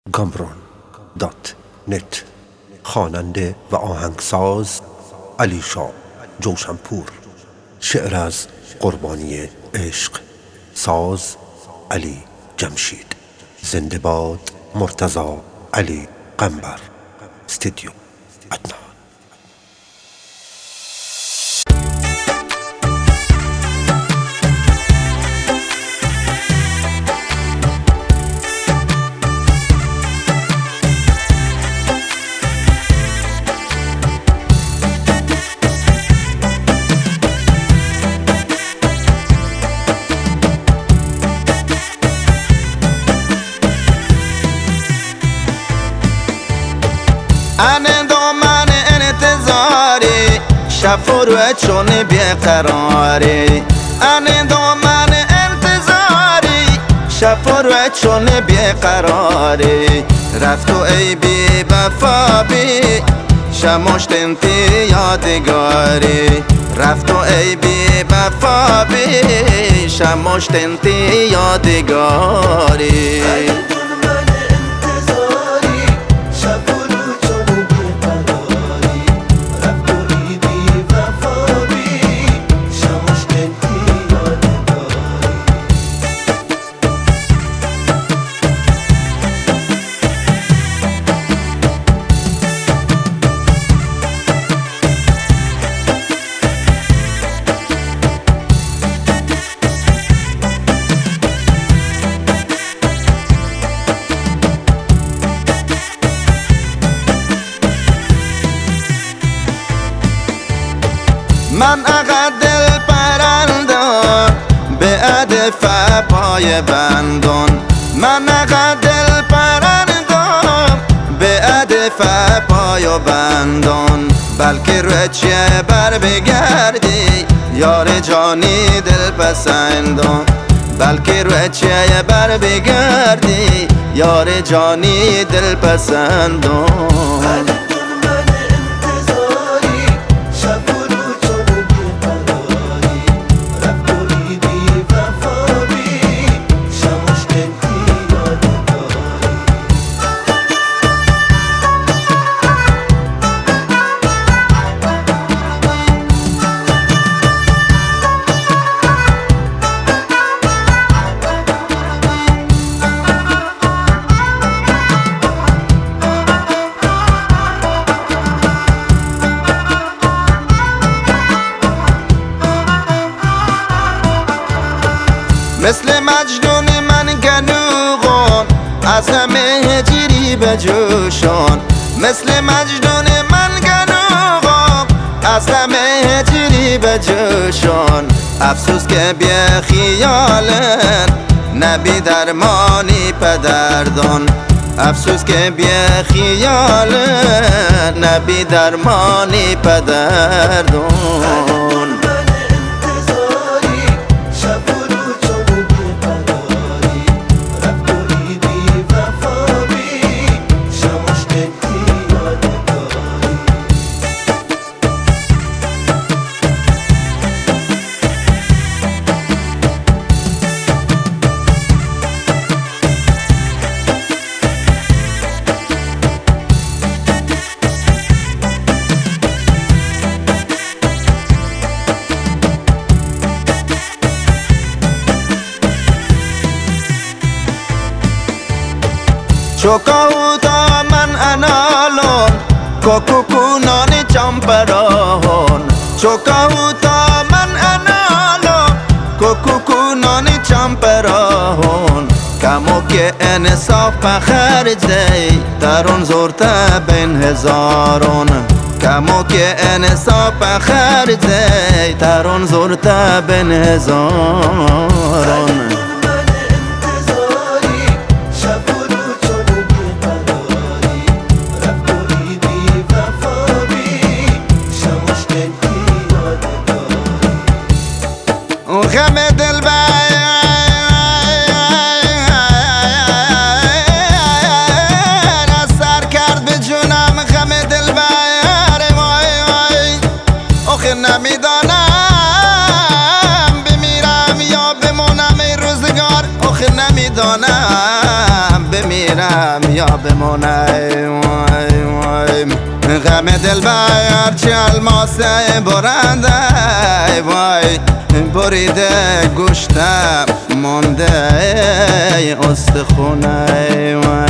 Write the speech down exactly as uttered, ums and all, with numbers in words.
گامرون دات نت. خواننده و آهنگساز علیشا جوشنپور. شعر از قربانی عشق. ساز علی جمشید. زنده باد مرتضی علی قنبر. استودیو عدنان. انا دامن انتظاری شب و روی چون بیقراری. انا دامن انتظاری شب و روی چون بیقراری. رفت و ای بی وفا بی شمشت انتی یادگاری. رفت و ای بی وفا بی شمشت انتی یادگاری. من اقد دل پرندان به هدف پای بندان. من اقد دل پرندان به هدف پای بندان. بلکه روی چیه بر بگردی یار جانی دل پسندان. بلکه روی چیه بر بگردی یار جانی دل پسندان. مثل مجنون من گنوغان از همه هجری به جوشان. مثل مجنون من گنوغان از همه هجری به جوشان. افسوس که بی خیالن نبی درمانی پدردان. افسوس که بی خیالن نبی درمانی پدردان. چوکاوتا من انالون کوکوکونانی چمپراهون. چوکاوتا من انالون کوکوکونانی چمپراهون. کمو که انصاف پخرج دی ترون زورتا بین هزارون. کمو که انصاف پخرج دی ترون زورتا بین هزارون. غم دل بر از سر کرد به جونم. غم دل بر آخه نمیدانم بمیرم یا بمونم. این روز بمیرم یا بمونه. وای وای غم دلبر چه الماسه برنده، وای بریده گوشتم مانده استخونه. وای